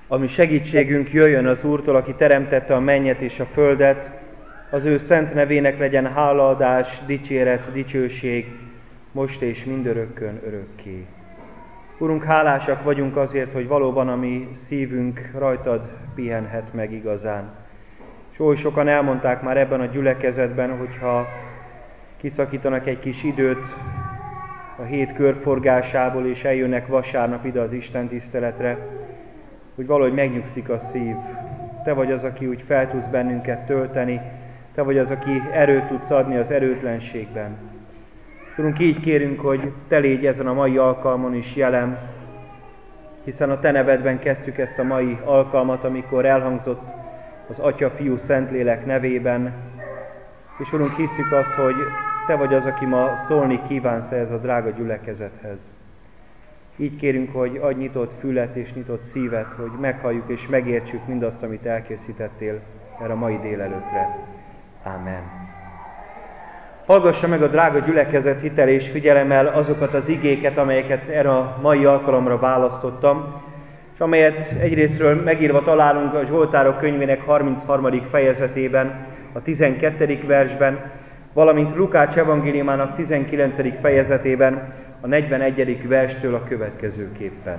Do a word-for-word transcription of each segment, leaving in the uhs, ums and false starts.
Ami segítségünk jöjjön az Úrtól, aki teremtette a mennyet és a földet, az ő szent nevének legyen hálaadás, dicséret, dicsőség, most és mindörökkön örökké. Urunk, hálásak vagyunk azért, hogy valóban a mi szívünk rajtad pihenhet meg igazán. És oly sokan elmondták már ebben a gyülekezetben, hogyha kiszakítanak egy kis időt a hét körforgásából, és eljönnek vasárnap ide az Isten tiszteletre, hogy valahogy megnyugszik a szív. Te vagy az, aki úgy fel tudsz bennünket tölteni, Te vagy az, aki erőt tudsz adni az erőtlenségben. Urunk, így kérünk, hogy Te légy ezen a mai alkalmon is jelen, hiszen a Te nevedben kezdtük ezt a mai alkalmat, amikor elhangzott az Atya, Fiú, Szentlélek nevében. És Urunk, hisszük azt, hogy Te vagy az, aki ma szólni kívánsz ez a drága gyülekezethez. Így kérünk, hogy adj nyitott fület és nyitott szívet, hogy meghalljuk és megértsük mindazt, amit elkészítettél erre a mai délelőttre. Ámen. Hallgassa meg a drága gyülekezet hitel és figyelemmel azokat az igéket, amelyeket erre a mai alkalomra választottam, és amelyet egyrészről megírva találunk a Zsoltárok könyvének harmincharmadik fejezetében, a tizenkettedik versben, valamint Lukács evangéliumának tizenkilencedik fejezetében, a negyvenegyedik verstől a következőképpen.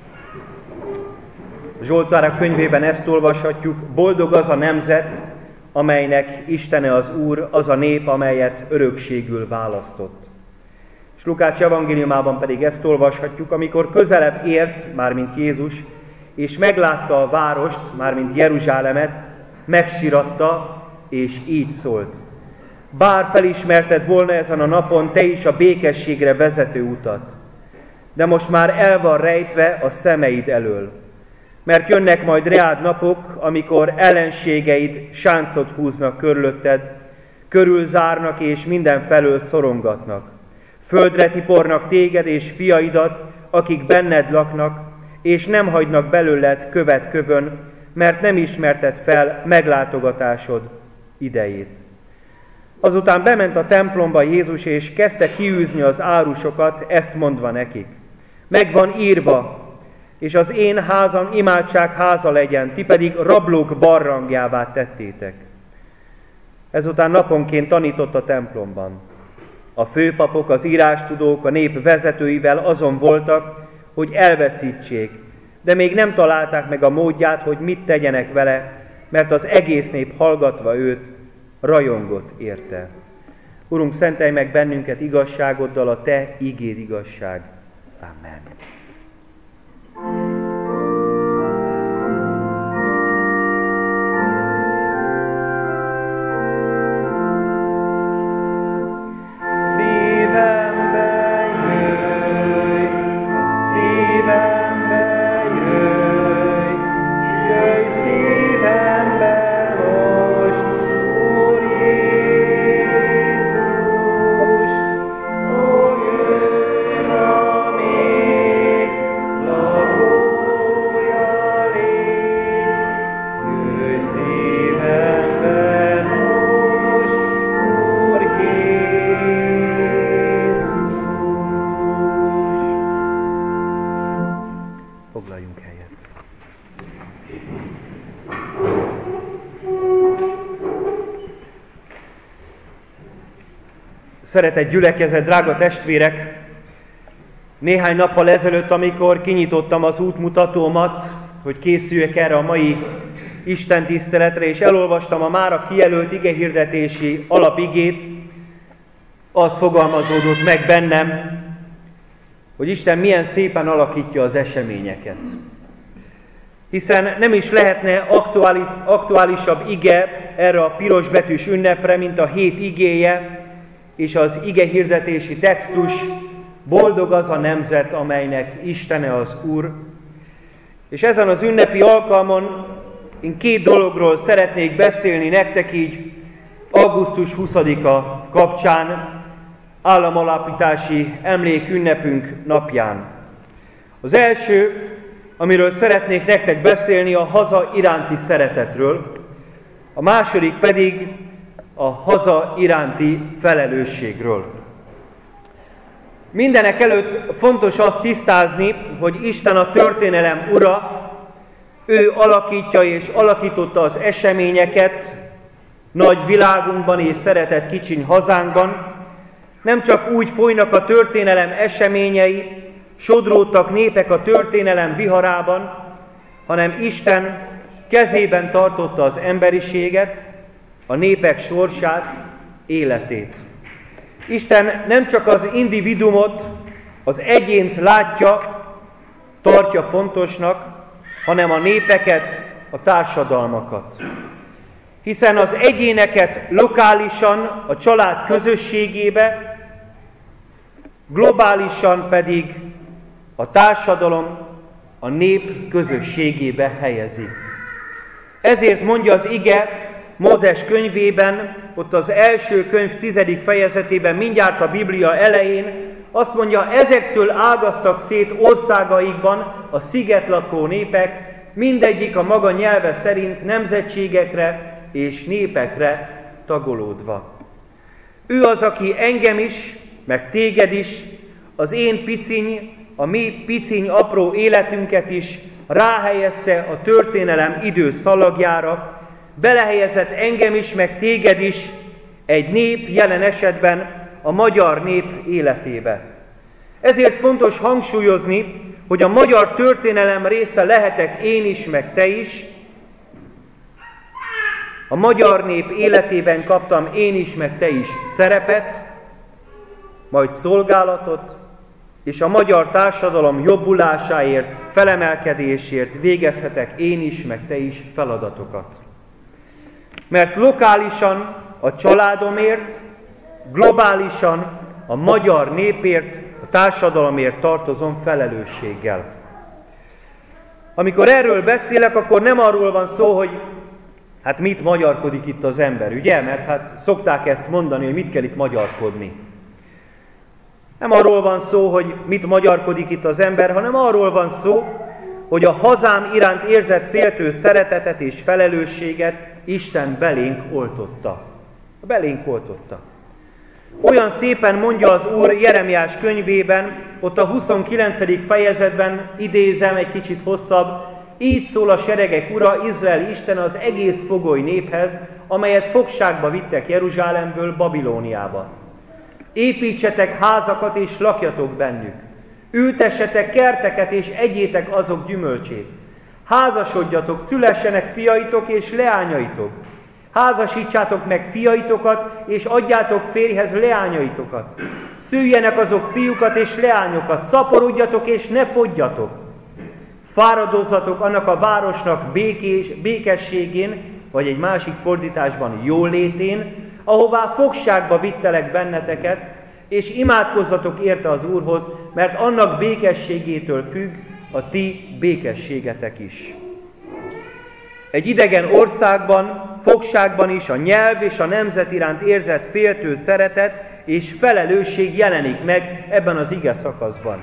A Zsoltárok könyvében ezt olvashatjuk: boldog az a nemzet, amelynek Istene az Úr, az a nép, amelyet örökségül választott. És Lukács evangéliumában pedig ezt olvashatjuk: amikor közelebb ért, mármint Jézus, és meglátta a várost, mármint Jeruzsálemet, megsiratta, és így szólt: bár felismerted volna ezen a napon te is a békességre vezető utat, de most már el van rejtve a szemeid elől, mert jönnek majd reád napok, amikor ellenségeid sáncot húznak körülötted, körülzárnak és mindenfelől szorongatnak. Földre tipornak téged és fiaidat, akik benned laknak, és nem hagynak belőled követ kövön, mert nem ismerted fel meglátogatásod idejét. Azután bement a templomba Jézus, és kezdte kiűzni az árusokat, ezt mondva nekik: meg van írva, és az én házam imádság háza legyen, ti pedig rablók barlangjává tettétek. Ezután naponként tanított a templomban. A főpapok, az írástudók, a nép vezetőivel azon voltak, hogy elveszítsék, de még nem találták meg a módját, hogy mit tegyenek vele, mert az egész nép hallgatva őt rajongott érte. Urunk, szentelj meg bennünket igazságoddal, a Te igéd igazság. Amen. Szeretett gyülekezet, drága testvérek! Néhány nappal ezelőtt, amikor kinyitottam az útmutatómat, hogy készüljek erre a mai istentiszteletre, és elolvastam a mára kijelölt igehirdetési alapigét, az fogalmazódott meg bennem, hogy Isten milyen szépen alakítja az eseményeket. Hiszen nem is lehetne aktuális, aktuálisabb ige erre a pirosbetűs ünnepre, mint a hét igéje, és az igehirdetési textus: boldog az a nemzet, amelynek Istene az Úr. És ezen az ünnepi alkalmon én két dologról szeretnék beszélni nektek így augusztus huszadika kapcsán, államalapítási emlékünnepünk napján. Az első, amiről szeretnék nektek beszélni, a haza iránti szeretetről, a második pedig a haza iránti felelősségről. Mindenek előtt fontos azt tisztázni, hogy Isten a történelem ura, Ő alakítja és alakította az eseményeket nagy világunkban és szeretett kicsiny hazánkban. Nem csak úgy folynak a történelem eseményei, sodródtak népek a történelem viharában, hanem Isten kezében tartotta az emberiséget, a népek sorsát, életét. Isten nem csak az individumot, az egyént látja, tartja fontosnak, hanem a népeket, a társadalmakat. Hiszen az egyéneket lokálisan, a család közösségébe, globálisan pedig a társadalom, a nép közösségébe helyezi. Ezért mondja az ige Mózes könyvében, ott az első könyv tizedik fejezetében, mindjárt a Biblia elején, azt mondja, ezektől ágaztak szét országaikban a szigetlakó népek, mindegyik a maga nyelve szerint nemzetségekre és népekre tagolódva. Ő az, aki engem is, meg téged is, az én piciny, a mi piciny apró életünket is ráhelyezte a történelem idő szalagjára, belehelyezett engem is, meg téged is egy nép, jelen esetben a magyar nép életébe. Ezért fontos hangsúlyozni, hogy a magyar történelem része lehetek én is, meg te is. A magyar nép életében kaptam én is, meg te is szerepet, majd szolgálatot, és a magyar társadalom jobbulásáért, felemelkedésért végezhetek én is, meg te is feladatokat. Mert lokálisan a családomért, globálisan a magyar népért, a társadalomért tartozom felelősséggel. Amikor erről beszélek, akkor nem arról van szó, hogy hát mit magyarkodik itt az ember, ugye? Mert hát szokták ezt mondani, hogy mit kell itt magyarkodni. Nem arról van szó, hogy mit magyarkodik itt az ember, hanem arról van szó, hogy a hazám iránt érzett féltő szeretetet és felelősséget Isten belénk oltotta. Belénk oltotta. Olyan szépen mondja az Úr Jeremiás könyvében, ott a huszonkilencedik fejezetben, idézem egy kicsit hosszabb, így szól a seregek Ura, Izrael Isten az egész fogoly néphez, amelyet fogságba vittek Jeruzsálemből Babilóniába. Építsetek házakat és lakjatok bennük. Ültessetek kerteket és egyétek azok gyümölcsét. Házasodjatok, szülessenek fiaitok és leányaitok. Házasítsátok meg fiaitokat, és adjátok férjhez leányaitokat. Szüljenek azok fiúkat és leányokat, szaporodjatok és ne fogyjatok. Fáradozzatok annak a városnak békés, békességén, vagy egy másik fordításban jólétén, ahová fogságba vittelek benneteket, és imádkozzatok érte az Úrhoz, mert annak békességétől függ a ti békességetek is. Egy idegen országban, fogságban is a nyelv és a nemzet iránt érzett féltő szeretet és felelősség jelenik meg ebben az ige szakaszban.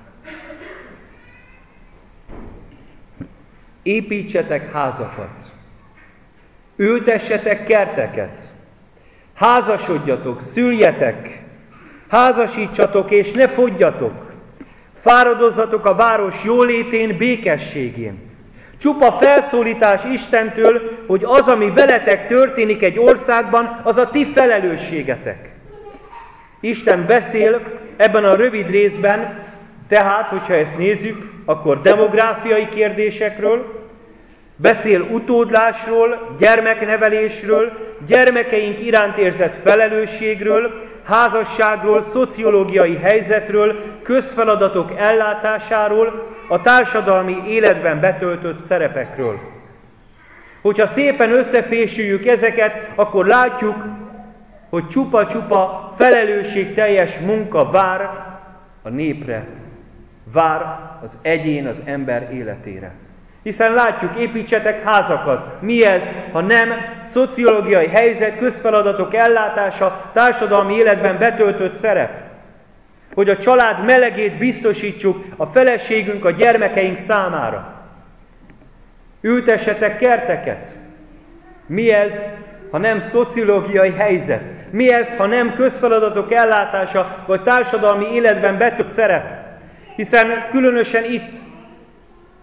Építsetek házakat, ültessetek kerteket, házasodjatok, szüljetek, házasítsatok és ne fogyjatok, fáradozzatok a város jólétén, békességén. Csupa felszólítás Istentől, hogy az, ami veletek történik egy országban, az a ti felelősségetek. Isten beszél ebben a rövid részben, tehát, hogyha ezt nézzük, akkor demográfiai kérdésekről, beszél utódlásról, gyermeknevelésről, gyermekeink iránt érzett felelősségről, házasságról, szociológiai helyzetről, közfeladatok ellátásáról, a társadalmi életben betöltött szerepekről. Hogyha szépen összefésüljük ezeket, akkor látjuk, hogy csupa-csupa felelősségteljes munka vár a népre, vár az egyén, az ember életére. Hiszen látjuk, építsetek házakat. Mi ez, ha nem szociológiai helyzet, közfeladatok ellátása, társadalmi életben betöltött szerep? Hogy a család melegét biztosítsuk a feleségünk, a gyermekeink számára. Ültessetek kerteket. Mi ez, ha nem szociológiai helyzet? Mi ez, ha nem közfeladatok ellátása, vagy társadalmi életben betöltött szerep? Hiszen különösen itt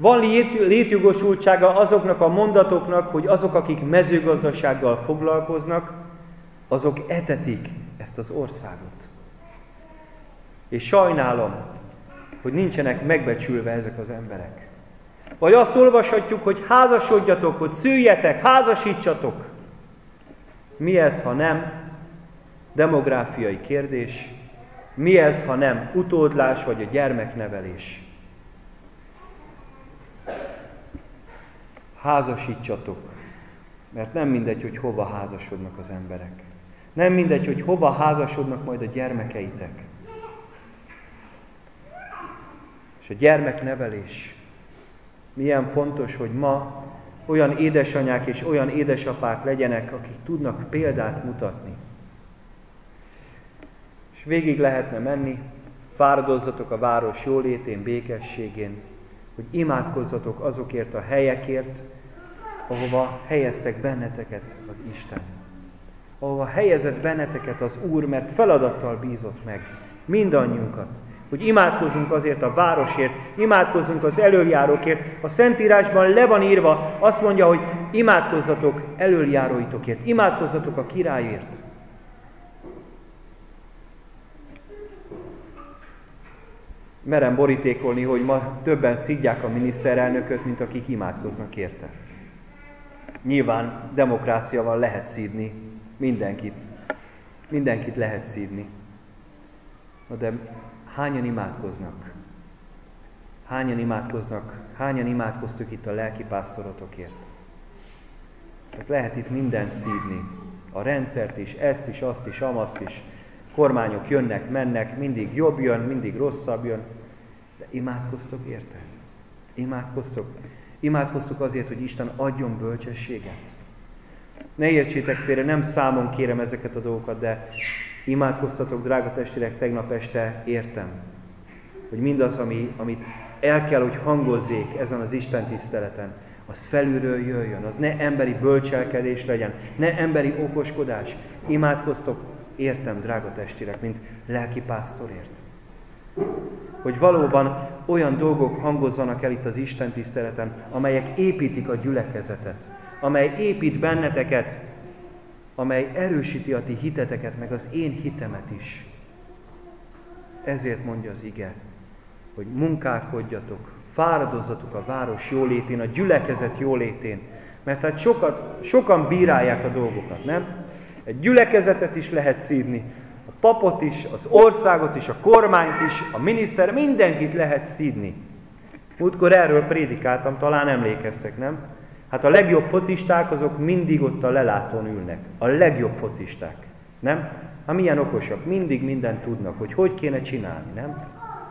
Van létjogosultsága azoknak a mondatoknak, hogy azok, akik mezőgazdasággal foglalkoznak, azok etetik ezt az országot. És sajnálom, hogy nincsenek megbecsülve ezek az emberek. Vagy azt olvashatjuk, hogy házasodjatok, hogy szüljetek, házasítsatok. Mi ez, ha nem demográfiai kérdés? Mi ez, ha nem utódlás vagy a gyermeknevelés? Házasítsatok, mert nem mindegy, hogy hova házasodnak az emberek. Nem mindegy, hogy hova házasodnak majd a gyermekeitek. És a gyermeknevelés milyen fontos, hogy ma olyan édesanyák és olyan édesapák legyenek, akik tudnak példát mutatni. És végig lehetne menni, fáradozzatok a város jólétén, békességén, hogy imádkozzatok azokért a helyekért, ahova helyeztek benneteket az Isten. Ahova helyezett benneteket az Úr, mert feladattal bízott meg mindannyiunkat, hogy imádkozzunk azért a városért, imádkozzunk az elöljárókért. A Szentírásban le van írva, azt mondja, hogy imádkozzatok elöljáróitokért, imádkozzatok a királyért. Merem borítékolni, hogy ma többen szidják a miniszterelnököt, mint akik imádkoznak érte. Nyilván demokráciával lehet szídni mindenkit. Mindenkit lehet szídni. Na de hányan imádkoznak? Hányan imádkoznak? Hányan imádkoztuk itt a lelkipásztorotokért? Tehát lehet itt mindent szídni. A rendszert is, ezt is, azt is, amazt is. Kormányok jönnek, mennek, mindig jobb jön, mindig rosszabb jön. De imádkoztok érte? Imádkoztok? Imádkoztok azért, hogy Isten adjon bölcsességet. Ne értsétek félre, nem számon kérem ezeket a dolgokat, de imádkoztatok, drága testvérek, tegnap este értem, hogy mindaz, ami, amit el kell, hogy hangozzék ezen az Isten tiszteleten, az felülről jöjjön, az ne emberi bölcselkedés legyen, ne emberi okoskodás. Imádkoztok, értem, drága testvérek, mint lelkipásztorért. Hogy valóban olyan dolgok hangozzanak el itt az Isten tiszteleten, amelyek építik a gyülekezetet, amely épít benneteket, amely erősíti a ti hiteteket, meg az én hitemet is. Ezért mondja az ige, hogy munkálkodjatok, fáradozzatok a város jólétén, a gyülekezet jólétén, mert hát sokat, sokan bírálják a dolgokat, nem? Egy gyülekezetet is lehet szídni, a papot is, az országot is, a kormányt is, a miniszter, mindenkit lehet szídni. Múltkor erről prédikáltam, talán emlékeztek, nem? Hát a legjobb focisták azok mindig ott a lelátón ülnek. A legjobb focisták, nem? Hát milyen okosak, mindig mindent tudnak, hogy hogy kéne csinálni, nem?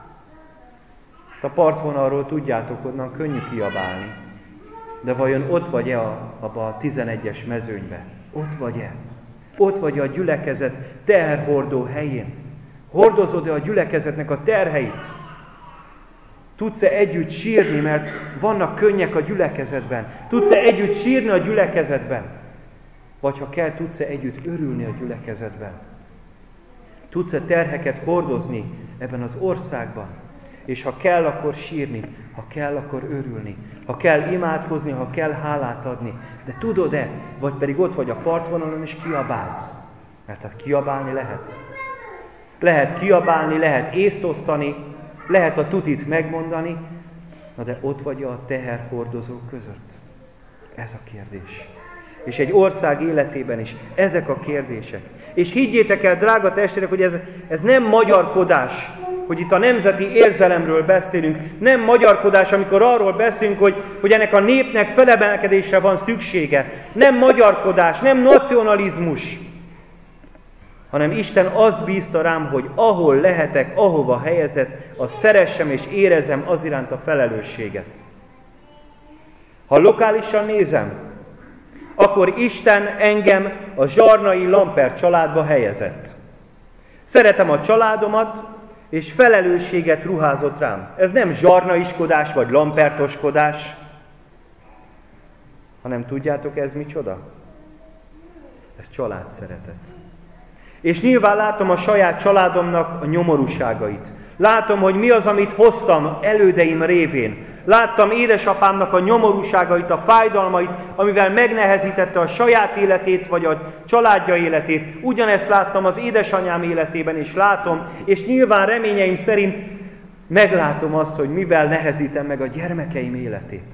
A partvonalról tudjátok, onnan könnyű kiabálni. De vajon ott vagy-e a, abba a tizenegyes mezőnybe? Ott vagy-e? Ott vagy a gyülekezet terhordó helyén? Hordozod-e a gyülekezetnek a terheit? Tudsz-e együtt sírni, mert vannak könnyek a gyülekezetben? Tudsz-e együtt sírni a gyülekezetben? Vagy ha kell, tudsz-e együtt örülni a gyülekezetben? Tudsz-e terheket hordozni ebben az országban? És ha kell, akkor sírni, ha kell, akkor örülni, ha kell imádkozni, ha kell hálát adni. De tudod-e, vagy pedig ott vagy a partvonalon és kiabálsz? Mert hát kiabálni lehet. Lehet kiabálni, lehet észt osztani, lehet a tutit megmondani, na de ott vagy a teherhordozók között. Ez a kérdés. És egy ország életében is ezek a kérdések. És higgyétek el, drága testvérek, hogy ez, ez nem magyarkodás, hogy itt a nemzeti érzelemről beszélünk, nem magyarkodás, amikor arról beszélünk, hogy, hogy ennek a népnek felemelkedésre van szüksége. Nem magyarkodás, nem nacionalizmus, hanem Isten azt bízta rám, hogy ahol lehetek, ahova helyezett, azt szeressem és érezzem az iránt a felelősséget. Ha lokálisan nézem, akkor Isten engem a Zsarnai Lamper családba helyezett. Szeretem a családomat, és felelősséget ruházott rám. Ez nem zsarnaiskodás vagy lampertoskodás, hanem tudjátok, ez micsoda? Ez családszeretet. És nyilván látom a saját családomnak a nyomorúságait. Látom, hogy mi az, amit hoztam elődeim révén. Láttam édesapámnak a nyomorúságait, a fájdalmait, amivel megnehezítette a saját életét, vagy a családja életét. Ugyanezt láttam az édesanyám életében is látom, és nyilván reményeim szerint meglátom azt, hogy mivel nehezítem meg a gyermekeim életét.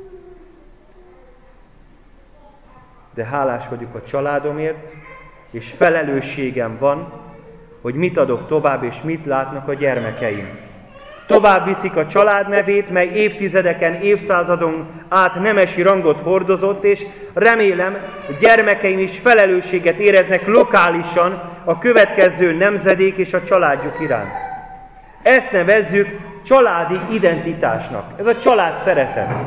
De hálás vagyok a családomért, és felelősségem van, hogy mit adok tovább, és mit látnak a gyermekeim. Tovább viszik a család nevét, mely évtizedeken, évszázadon át nemesi rangot hordozott, és remélem, hogy gyermekeim is felelősséget éreznek lokálisan a következő nemzedék és a családjuk iránt. Ezt nevezzük családi identitásnak. Ez a család szeretet.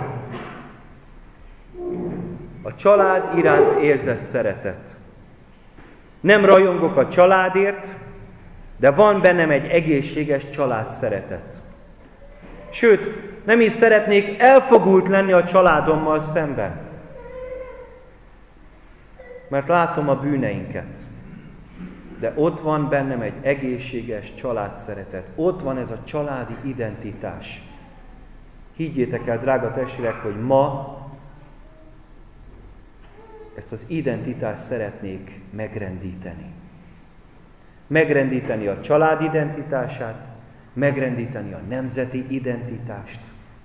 A család iránt érzett szeretet. Nem rajongok a családért, de van bennem egy egészséges család szeretet. Sőt, nem is szeretnék elfogult lenni a családommal szemben. Mert látom a bűneinket. De ott van bennem egy egészséges család szeretet. Ott van ez a családi identitás. Higgyétek el, drága testvérek, hogy ma ezt az identitást szeretnék megrendíteni. Megrendíteni a család identitását, megrendíteni a nemzeti identitást.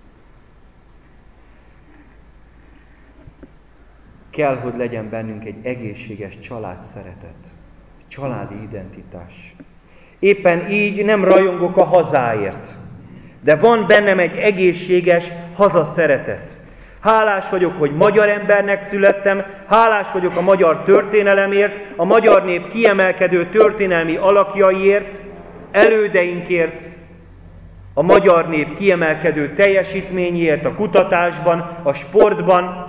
Kell, hogy legyen bennünk egy egészséges családszeretet, családi identitás. Éppen így nem rajongok a hazáért, de van bennem egy egészséges hazaszeretet. Hálás vagyok, hogy magyar embernek születtem, hálás vagyok a magyar történelemért, a magyar nép kiemelkedő történelmi alakjaiért, elődeinkért, a magyar nép kiemelkedő teljesítményért, a kutatásban, a sportban.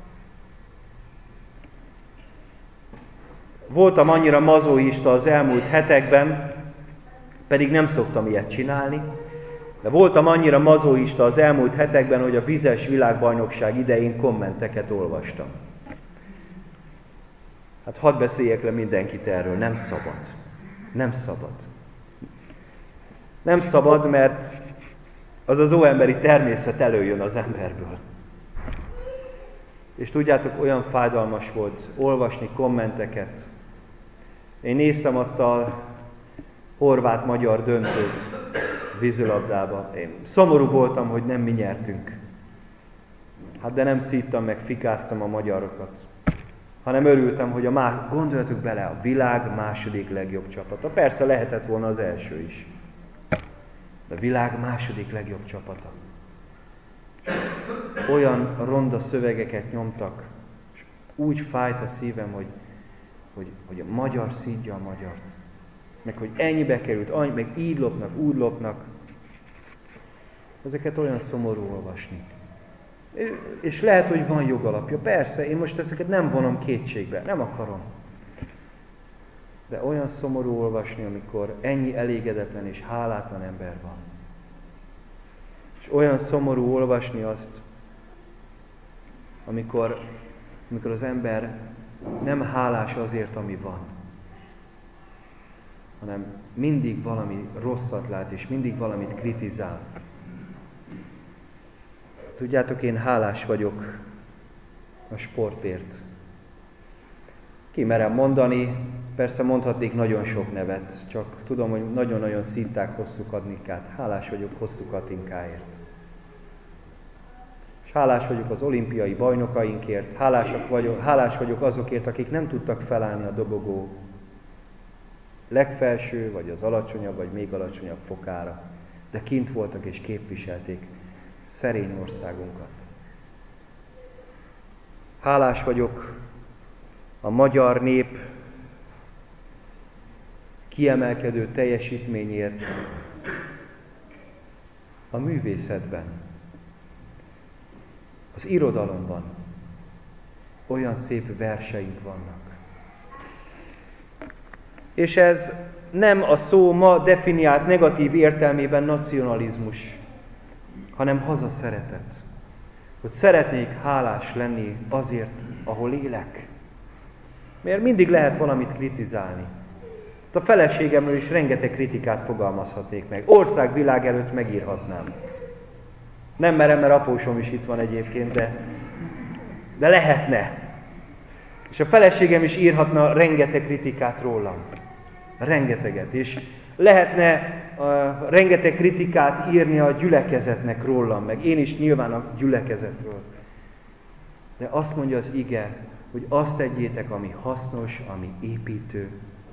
Voltam annyira mazóista az elmúlt hetekben, pedig nem szoktam ilyet csinálni, de voltam annyira mazóista az elmúlt hetekben, hogy a vizes világbajnokság idején kommenteket olvastam. Hát hadd beszéljek le mindenkit erről, nem szabad. Nem szabad. Nem szabad, mert az az óemberi természet előjön az emberből. És tudjátok, olyan fájdalmas volt olvasni kommenteket. Én néztem azt a horvát-magyar döntőt vízilabdába. Én szomorú voltam, hogy nem mi nyertünk. Hát de nem szíttam meg, fikáztam a magyarokat. Hanem örültem, hogy a má... gondoljatok bele, a világ második legjobb csapata. Persze lehetett volna az első is. De a világ második legjobb csapata. Olyan ronda szövegeket nyomtak, és úgy fájt a szívem, hogy, hogy, hogy a magyar szídja a magyart. Meg hogy ennyibe került, annyi, meg így lopnak, úgy lopnak. Ezeket olyan szomorú olvasni. És lehet, hogy van jogalapja. Persze, én most ezeket nem vonom kétségbe, nem akarom. De olyan szomorú olvasni, amikor ennyi elégedetlen és hálátlan ember van. És olyan szomorú olvasni azt, amikor, amikor az ember nem hálás azért, ami van, hanem mindig valami rosszat lát, és mindig valamit kritizál. Tudjátok, én hálás vagyok a sportért. Ki merem mondani, persze mondhatnék nagyon sok nevet, csak tudom, hogy nagyon-nagyon Szinták Hosszú Katinkát. Hálás vagyok Hosszú Katinkáért. És hálás vagyok az olimpiai bajnokainkért, hálásak vagyok, hálás vagyok azokért, akik nem tudtak felállni a dobogó legfelső, vagy az alacsonyabb, vagy még alacsonyabb fokára, de kint voltak és képviselték szerény országunkat. Hálás vagyok a magyar nép kiemelkedő teljesítményért a művészetben, az irodalomban. Olyan szép verseink vannak. És ez nem a szó ma definiált negatív értelmében nacionalizmus, hanem hazaszeretet. Hogy szeretnék hálás lenni azért, ahol élek. Mert mindig lehet valamit kritizálni. A feleségemről is rengeteg kritikát fogalmazhatnék meg. Országvilág előtt megírhatnám. Nem merem, mert apósom is itt van egyébként, de, de lehetne. És a feleségem is írhatna rengeteg kritikát rólam. Rengeteget. És lehetne uh, rengeteg kritikát írni a gyülekezetnek rólam, meg én is nyilván a gyülekezetről. De azt mondja az ige, hogy azt tegyétek, ami hasznos, ami építő.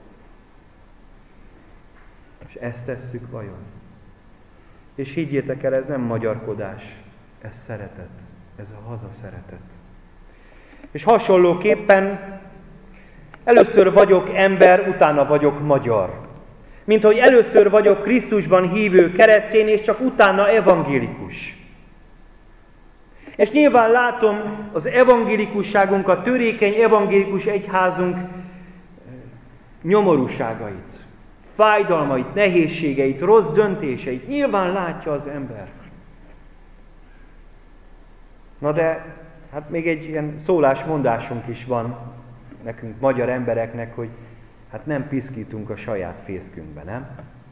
És ezt tesszük vajon? És higgyétek el, ez nem magyarkodás, ez szeretet, ez a haza szeretet. És hasonlóképpen először vagyok ember, utána vagyok magyar. Mint hogy először vagyok Krisztusban hívő keresztény, és csak utána evangélikus. És nyilván látom az evangélikusságunk, a törékeny evangélikus egyházunk nyomorúságait, fájdalmait, nehézségeit, rossz döntéseit. Nyilván látja az ember. Na de, hát még egy ilyen szólásmondásunk is van nekünk, magyar embereknek, hogy hát nem piszkítunk a saját fészkünkbe, nem?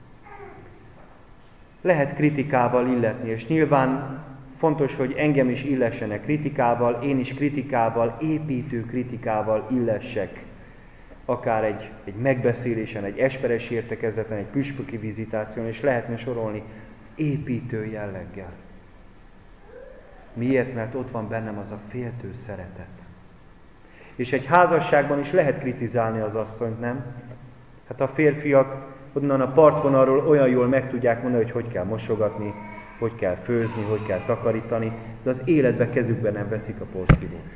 Lehet kritikával illetni, és nyilván fontos, hogy engem is illessenek kritikával, én is kritikával, építő kritikával illessek. Akár egy, egy megbeszélésen, egy esperes értekezleten, egy püspöki vizitáción, és lehetne sorolni építő jelleggel. Miért? Mert ott van bennem az a féltő szeretet. És egy házasságban is lehet kritizálni az asszonyt, nem? Hát a férfiak onnan a partvonalról olyan jól meg tudják mondani, hogy hogy kell mosogatni, hogy kell főzni, hogy kell takarítani, de az életbe kezükben nem veszik a porszívót.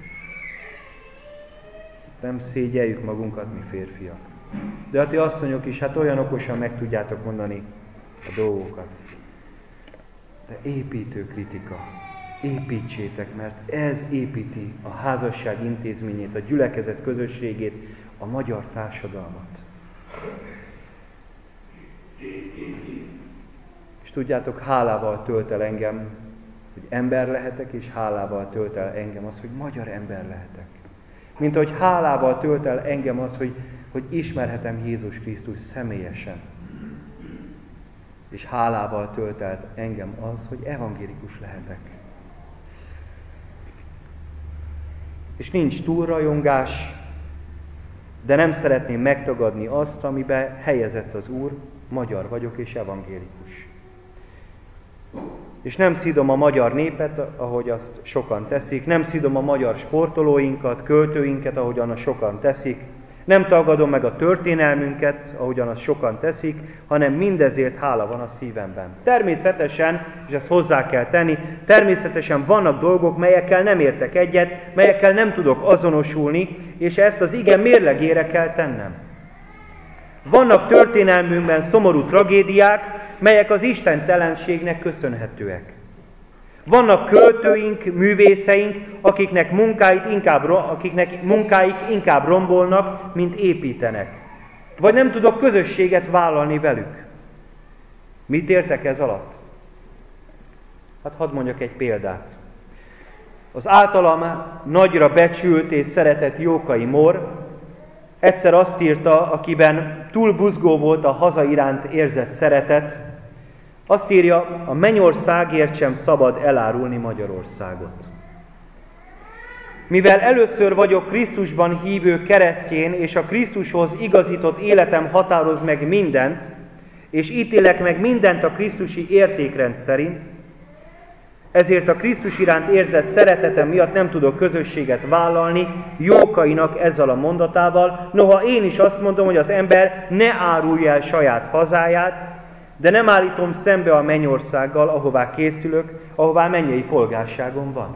Nem szégyeljük magunkat, mi férfiak. De a ti asszonyok is, hát olyan okosan meg tudjátok mondani a dolgokat. De építő kritika. Építsétek, mert ez építi a házasság intézményét, a gyülekezet közösségét, a magyar társadalmat. És tudjátok, hálával tölt el engem, hogy ember lehetek, és hálával tölt el engem az, hogy magyar ember lehetek. Mint ahogy hálával tölt el engem az, hogy, hogy ismerhetem Jézus Krisztus személyesen. És hálával tölt el engem az, hogy evangélikus lehetek. És nincs túlrajongás, de nem szeretném megtagadni azt, amiben helyezett az Úr, magyar vagyok és evangélikus. És nem szidom a magyar népet, ahogy azt sokan teszik, nem szidom a magyar sportolóinkat, költőinket, ahogyan azt sokan teszik, nem tagadom meg a történelmünket, ahogyan azt sokan teszik, hanem mindezért hála van a szívemben. Természetesen, és ezt hozzá kell tenni, természetesen vannak dolgok, melyekkel nem értek egyet, melyekkel nem tudok azonosulni, és ezt az ige mérlegére kell tennem. Vannak történelmünkben szomorú tragédiák, melyek az istentelenségnek köszönhetőek. Vannak költőink, művészeink, akiknek, munkáit inkább, akiknek munkáik inkább rombolnak, mint építenek. Vagy nem tudok közösséget vállalni velük. Mit értek ez alatt? Hát hadd mondjak egy példát. Az általam nagyra becsült és szeretett Jókai Mór egyszer azt írta, akiben túl buzgó volt a haza iránt érzett szeretet, azt írja, a mennyországért sem szabad elárulni Magyarországot. Mivel először vagyok Krisztusban hívő keresztjén, és a Krisztushoz igazított életem határoz meg mindent, és ítélek meg mindent a krisztusi értékrend szerint, ezért a Krisztus iránt érzett szeretetem miatt nem tudok közösséget vállalni Jókainak ezzel a mondatával, noha én is azt mondom, hogy az ember ne árulja el saját hazáját, de nem állítom szembe a mennyországgal, ahová készülök, ahová mennyei polgárságom van.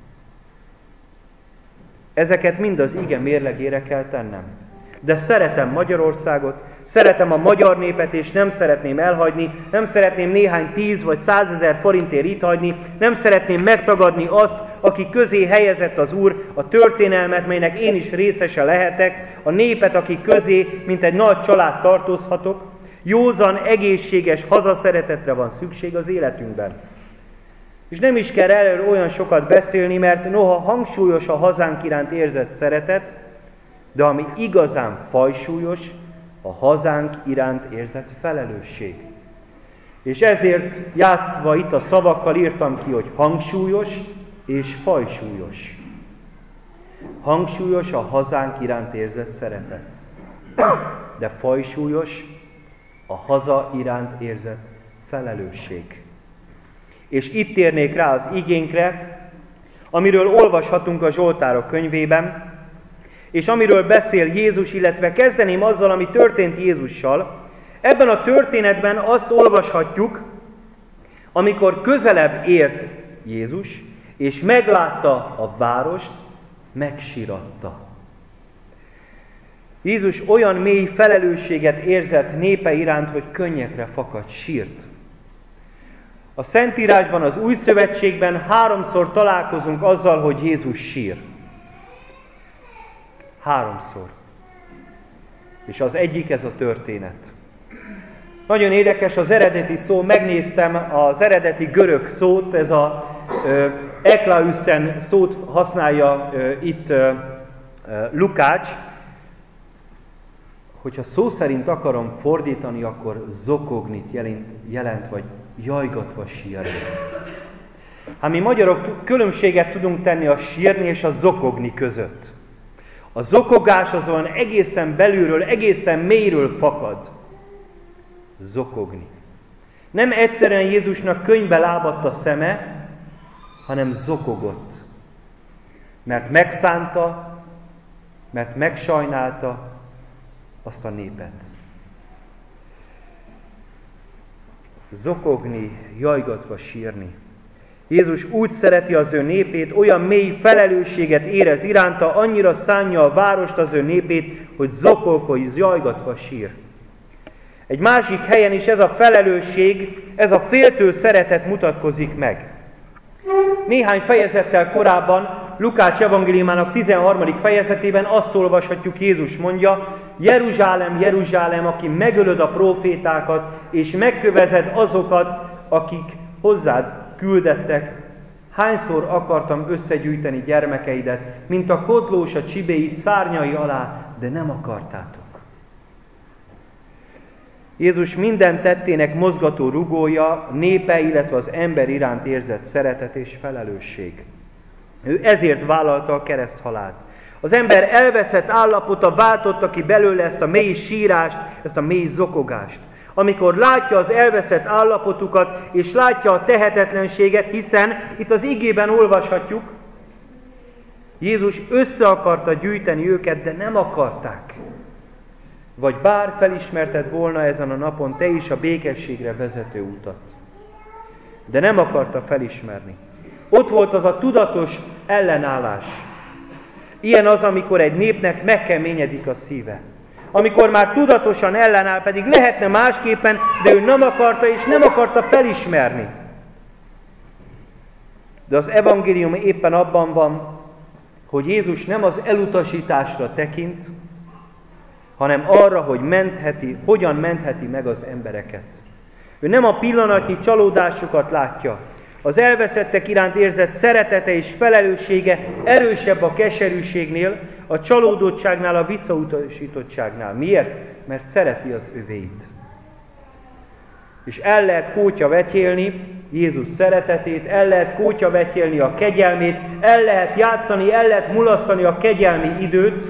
Ezeket mind az ige mérlegére kell tennem. De szeretem Magyarországot, szeretem a magyar népet, és nem szeretném elhagyni, nem szeretném néhány tíz vagy százezer forintért itt hagyni, nem szeretném megtagadni azt, aki közé helyezett az Úr, a történelmet, melynek én is részese lehetek, a népet, aki közé, mint egy nagy család tartozhatok. Józan, egészséges hazaszeretetre van szükség az életünkben. És nem is kell erről olyan sokat beszélni, mert noha hangsúlyos a hazánk iránt érzett szeretet, de ami igazán fajsúlyos, a hazánk iránt érzett felelősség. És ezért játszva itt a szavakkal írtam ki, hogy hangsúlyos és fajsúlyos. Hangsúlyos a hazánk iránt érzett szeretet, de fajsúlyos a haza iránt érzett felelősség. És itt térnék rá az igénkre, amiről olvashatunk a Zsoltárok könyvében, és amiről beszél Jézus, illetve kezdeném azzal, ami történt Jézussal. Ebben a történetben azt olvashatjuk, amikor közelebb ért Jézus, és meglátta a várost, megsiratta. Jézus olyan mély felelősséget érzett népe iránt, hogy könnyekre fakadt, sírt. A Szentírásban, az Új Szövetségben háromszor találkozunk azzal, hogy Jézus sír. Háromszor. És az egyik ez a történet. Nagyon érdekes az eredeti szó, megnéztem az eredeti görög szót, ez a ö, eklausen szót használja ö, itt ö, ö, Lukács. Hogyha szó szerint akarom fordítani, akkor zokognit jelent, jelent vagy jajgatva sírni. Hát mi magyarok különbséget tudunk tenni a sírni és a zokogni között. A zokogás az olyan egészen belülről, egészen mélyről fakad. Zokogni. Nem egyszerűen Jézusnak könnybe lábadt a szeme, hanem zokogott. Mert megszánta, mert megsajnálta azt a népet. Zokogni, jajgatva sírni. Jézus úgy szereti az ő népét, olyan mély felelősséget érez iránta, annyira szánja a várost, az ő népét, hogy zokog, hogy jajgatva sír. Egy másik helyen is ez a felelősség, ez a féltő szeretet mutatkozik meg. Néhány fejezettel korábban, Lukács evangéliumának tizenharmadik fejezetében azt olvashatjuk, Jézus mondja, Jeruzsálem, Jeruzsálem, aki megölöd a prófétákat, és megkövezed azokat, akik hozzád küldettek. Hányszor akartam összegyűjteni gyermekeidet, mint a kotlós a csibéit szárnyai alá, de nem akartátok. Jézus minden tettének mozgató rugója, népe, illetve az ember iránt érzett szeretet és felelősség. Ő ezért vállalta a kereszthalált. Az ember elveszett állapota váltotta ki belőle ezt a mély sírást, ezt a mély zokogást. Amikor látja az elveszett állapotukat, és látja a tehetetlenséget, hiszen itt az igében olvashatjuk, Jézus össze akarta gyűjteni őket, de nem akarták. Vagy bár felismerted volna ezen a napon te is a békességre vezető utat. De nem akarta felismerni. Ott volt az a tudatos ellenállás. Ilyen az, amikor egy népnek megkeményedik a szíve. Amikor már tudatosan ellenáll, pedig lehetne másképpen, de ő nem akarta és nem akarta felismerni. De az evangélium éppen abban van, hogy Jézus nem az elutasításra tekint, hanem arra, hogy mentheti, hogyan mentheti meg az embereket. Ő nem a pillanatnyi csalódásokat látja. Az elveszettek iránt érzett szeretete és felelőssége erősebb a keserűségnél, a csalódottságnál, a visszautasítottságnál. Miért? Mert szereti az övéit. És el lehet kótyavetélni Jézus szeretetét, el lehet kótyavetélni a kegyelmét, el lehet játszani, el lehet mulasztani a kegyelmi időt,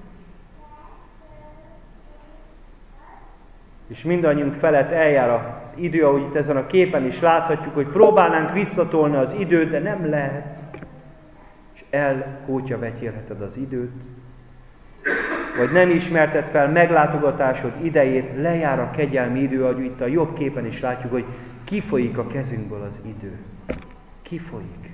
és mindannyiunk felett eljár az idő, ahogy itt ezen a képen is láthatjuk, hogy próbálnánk visszatolni az időt, de nem lehet. És elkótyavetélheted az időt, vagy nem ismerted fel meglátogatásod idejét, lejár a kegyelmi idő, ahogy itt a jobb képen is látjuk, hogy kifolyik a kezünkből az idő. Kifolyik.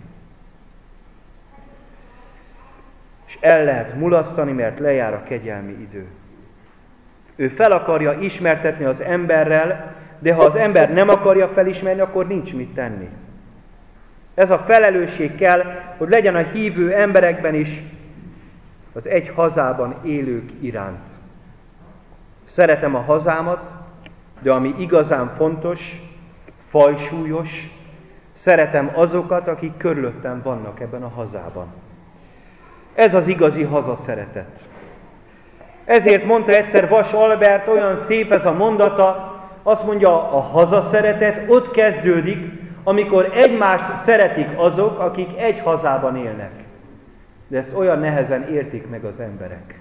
És el lehet mulasztani, mert lejár a kegyelmi idő. Ő fel akarja ismertetni az emberrel, de ha az ember nem akarja felismerni, akkor nincs mit tenni. Ez a felelősség kell, hogy legyen a hívő emberekben is, az egy hazában élők iránt. Szeretem a hazámat, de ami igazán fontos, fajsúlyos, szeretem azokat, akik körülöttem vannak ebben a hazában. Ez az igazi hazaszeretet. Ezért mondta egyszer Vas Albert, olyan szép ez a mondata, azt mondja, a hazaszeretet ott kezdődik, amikor egymást szeretik azok, akik egy hazában élnek. De ezt olyan nehezen értik meg az emberek.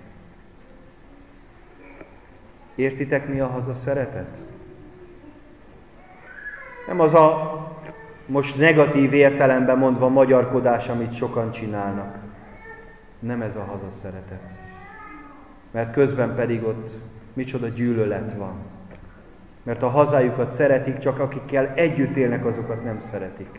Értitek, mi a hazaszeretet? Nem az a most negatív értelemben mondva magyarkodás, amit sokan csinálnak. Nem ez a hazaszeretet. Mert közben pedig ott micsoda gyűlölet van. Mert a hazájukat szeretik, csak akikkel együtt élnek, azokat nem szeretik.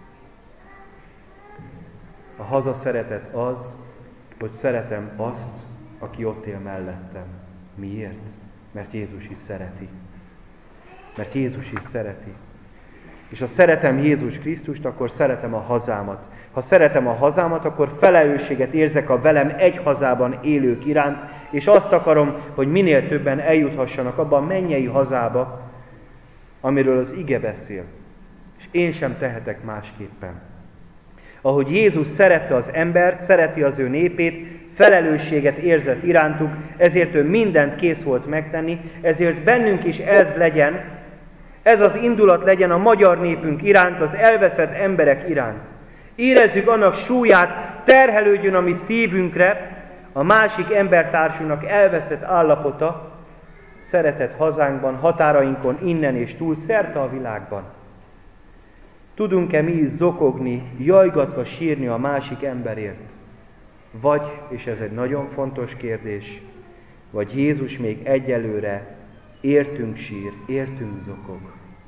A hazaszeretet az, hogy szeretem azt, aki ott él mellettem. Miért? Mert Jézus is szereti. Mert Jézus is szereti. És ha szeretem Jézus Krisztust, akkor szeretem a hazámat. Ha szeretem a hazámat, akkor felelősséget érzek a velem egy hazában élők iránt, és azt akarom, hogy minél többen eljuthassanak abba a mennyei hazába, amiről az ige beszél. És én sem tehetek másképpen. Ahogy Jézus szerette az embert, szereti az ő népét, felelősséget érzett irántuk, ezért ő mindent kész volt megtenni, ezért bennünk is ez legyen, ez az indulat legyen a magyar népünk iránt, az elveszett emberek iránt. Érezzük annak súlyát, terhelődjön a mi szívünkre a másik embertársunknak elveszett állapota, szeretett hazánkban, határainkon, innen és túl, szerte a világban. Tudunk-e mi is zokogni, jajgatva sírni a másik emberért? Vagy, és ez egy nagyon fontos kérdés, vagy Jézus még egyelőre értünk sír, értünk zokog.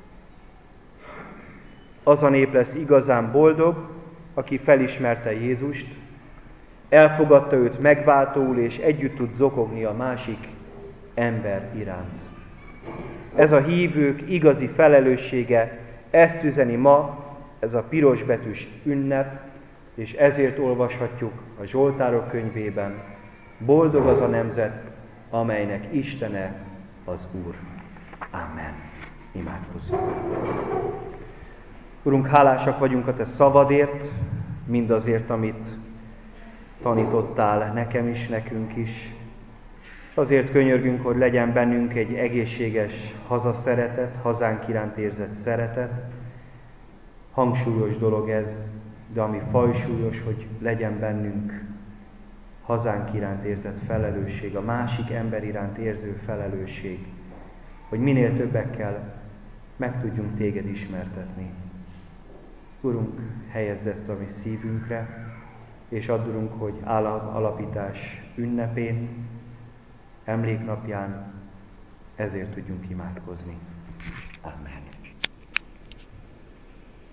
Az a nép lesz igazán boldog, aki felismerte Jézust, elfogadta őt megváltóul, és együtt tud zokogni a másik ember iránt. Ez a hívők igazi felelőssége, ezt üzeni ma ez a pirosbetűs ünnep, és ezért olvashatjuk a Zsoltárok könyvében, boldog az a nemzet, amelynek Istene az Úr. Amen. Imádkozzunk. Urunk, hálásak vagyunk a Te szavadért, mindazért, amit tanítottál nekem is, nekünk is. És azért könyörgünk, hogy legyen bennünk egy egészséges hazaszeretet, hazánk iránt érzett szeretet. Hangsúlyos dolog ez, de ami fajsúlyos, hogy legyen bennünk hazánk iránt érzett felelősség, a másik ember iránt érző felelősség, hogy minél többekkel meg tudjunk Téged ismertetni. Urunk, helyezd ezt a mi szívünkre, és add, Urunk, hogy alapítás ünnepén, emléknapján ezért tudjunk imádkozni. Amen.